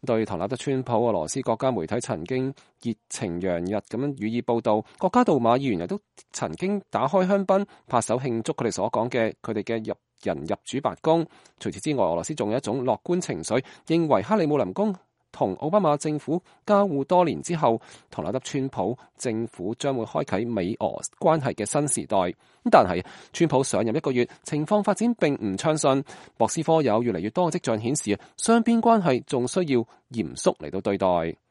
對唐納德川普，俄羅斯國家媒體曾經熱情洋溢咁樣予以報導，國家杜馬議員亦都曾經打開香檳拍手慶祝佢哋所講嘅佢哋嘅人入主白宮。除此之外，俄羅斯仲有一種樂觀情緒，認為克里姆林宮同奧巴馬政府交互多年之後，唐納德川普政府將會開啟美俄關係嘅新時代。但係川普上任1個月，情況發展並唔暢順。莫斯科有越嚟越多嘅跡象顯示，雙邊關係仲需要嚴肅嚟到對待。